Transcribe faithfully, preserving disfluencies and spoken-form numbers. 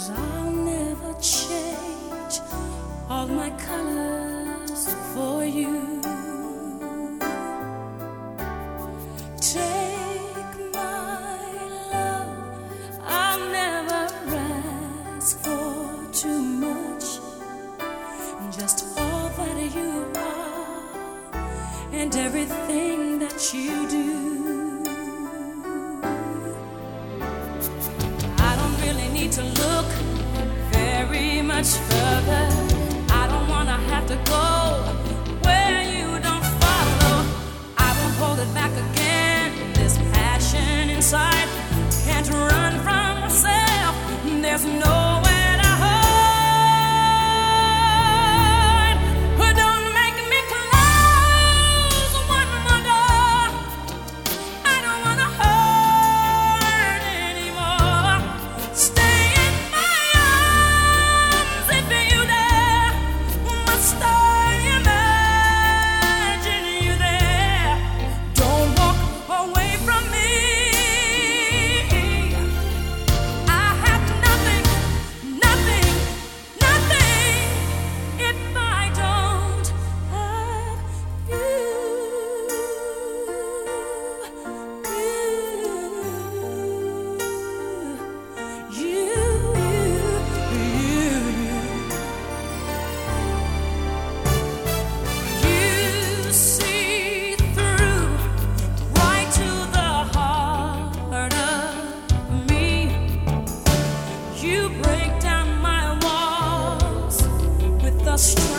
I'll never change all my colors for you. Take my love, I'll never ask for too much. Just all that you are and everything that you do. To look very much further. I don't wanna have to go where you don't follow. I won't hold it back again. This passion inside can't run from myself. There's nowhere to hide. Don't make me close one more door. I don't wanna hurt anymore. Stay strong.